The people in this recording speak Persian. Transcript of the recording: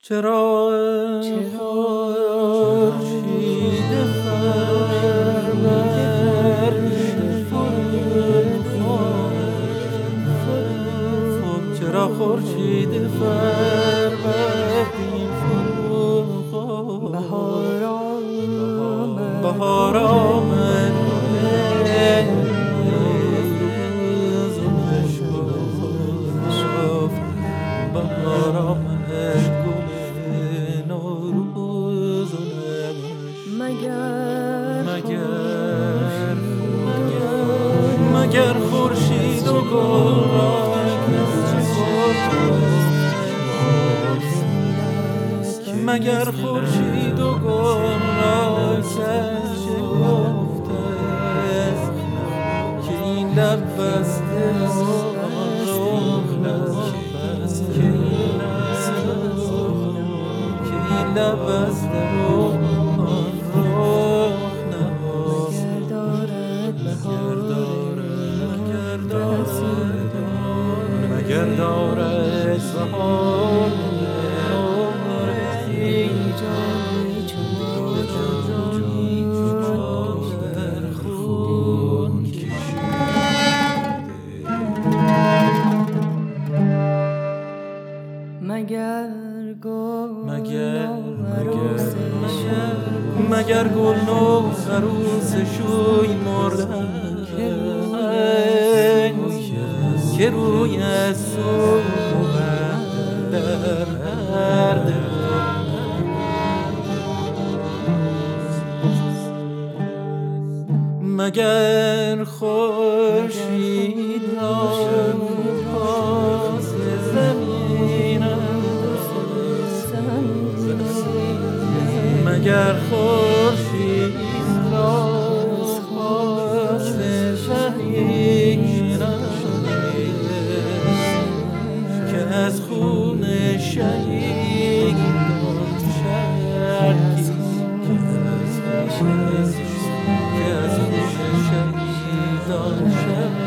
چرا خورشید فرور چرا خورشید فرور بهار آمد بهار آمد نوروز مگر خورشید و گل را مگر خورشید و گل را کسی گفته که این لب بسته لب بسته آن رخ نهاد مگر دارد بهار در خون مگر گل نو عروس شوی مردن که روی صبح در هر دل مگر خورشید را پاس زمین مگر خورشید را پاس شهید که از خون شهیدان شهید که از خون شهیدان شهید